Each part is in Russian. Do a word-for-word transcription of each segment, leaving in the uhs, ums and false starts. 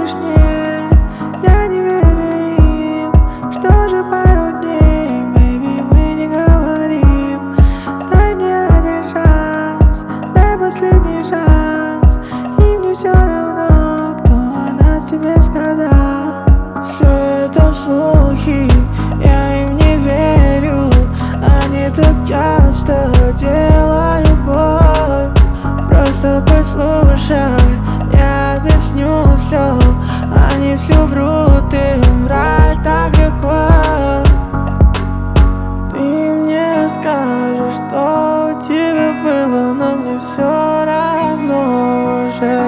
веришь мне, я не верю им. Что же пару дней, baby, мы не говорим. Дай мне один шанс, дай последний шанс. И мне все равно, кто о нас тебе сказал. Все это слухи, я им не верю. Они так часто делают боль. Просто послушай, я объясню все. Они все врут, им врать так легко. Ты мне расскажешь, что у тебя было, но мне все равно уже.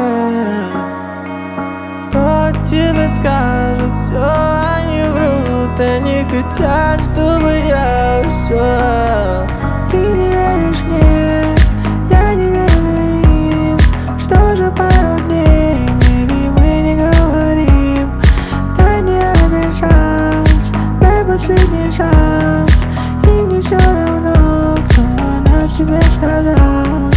Кто тебе скажет все, они врут, они хотят, чтобы я ушел. Ты не веришь мне, я не верю им. Что же пару дней, baby, мы не говорим. Дай мне один шанс, дай последний шанс. И мне все равно, кто о нас тебе сказал.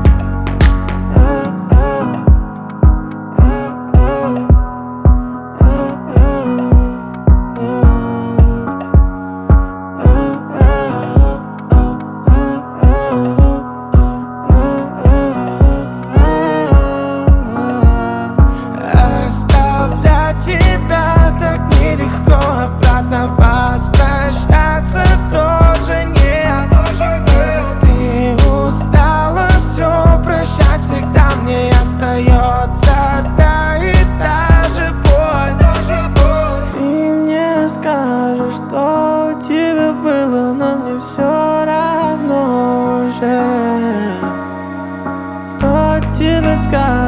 Тебя так нелегко, обратно возвращаться тоже нет. Ты устала все прощать, всегда мне остается да и та же боль. Ты мне расскажешь, что у тебя было, но мне все равно уже. Кто тебе скажет